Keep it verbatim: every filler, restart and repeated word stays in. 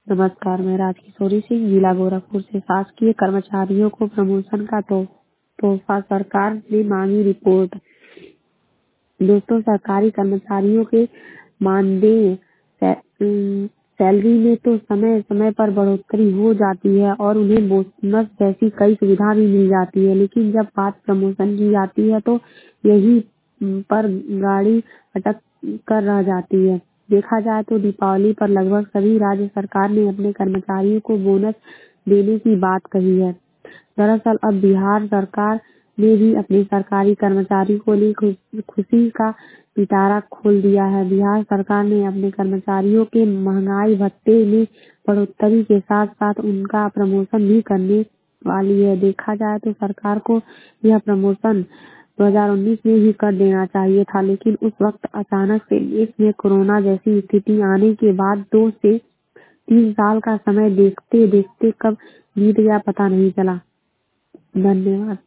नमस्कार, मैं राजकिशोरी सिंह, जिला गोरखपुर से। शासकीय कर्मचारियों को प्रमोशन का तो, तोहफा, सरकार ने मांगी रिपोर्ट। दोस्तों, सरकारी कर्मचारियों के मानदेय सै, अम, सैलरी में तो समय समय पर बढ़ोतरी हो जाती है और उन्हें बोनस जैसी कई सुविधा भी मिल जाती है, लेकिन जब बात प्रमोशन की जाती है तो यही अम, पर गाड़ी अटक कर रह जाती है। देखा जाए तो दीपावली पर लगभग सभी राज्य सरकार ने अपने कर्मचारियों को बोनस देने की बात कही है। दरअसल अब बिहार सरकार ने भी अपने सरकारी कर्मचारी को लिए खुश- खुशी का पिटारा खोल दिया है। बिहार सरकार ने अपने कर्मचारियों के महंगाई भत्ते में बढ़ोतरी के साथ साथ उनका प्रमोशन भी करने वाली है। देखा जाए तो सरकार को यह प्रमोशन दो हज़ार उन्नीस में ही कर देना चाहिए था, लेकिन उस वक्त अचानक से देश में कोरोना जैसी स्थिति आने के बाद दो से तीन साल का समय देखते देखते कब बीत गया पता नहीं चला। धन्यवाद।